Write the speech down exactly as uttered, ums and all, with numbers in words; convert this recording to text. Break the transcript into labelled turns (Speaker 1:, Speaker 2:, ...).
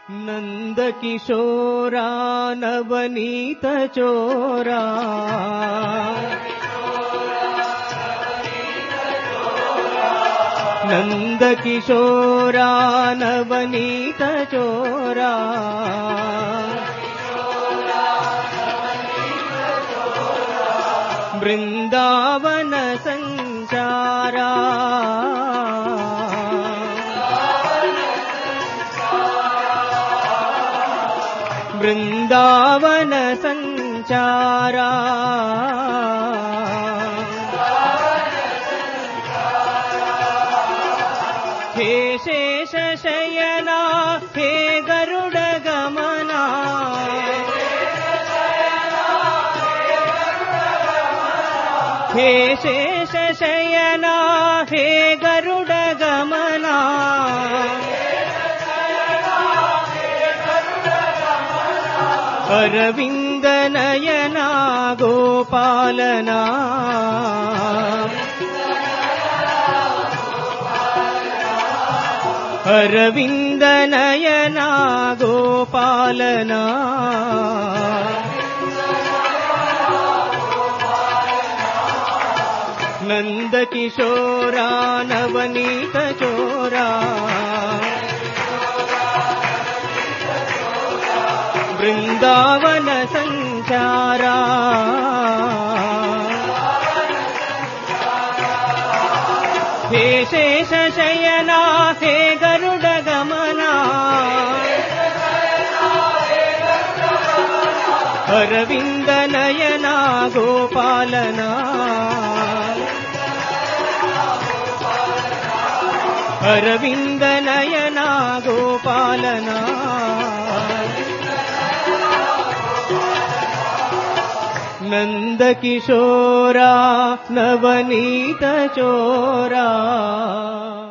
Speaker 1: नंदकिशोरा नवनीत चोरा नंदकिशोरा नवनीत चोरा वृंदावन संचारा वृंदावन संचारा हे शेष शयना हे गरुड़ गमना हे शेष शयना हे गरुड़ गमना अरविंद नयना गोपालना अरविंद नयना गोपालना नंदकिशोरा नवनीत चोरा वृंदावन संचारा हे शेष शयना हे गरुड़ गमना अरविंद नयना गोपालना अरविंद नयना गोपालना नंदकिशोरा नवनीत चोरा।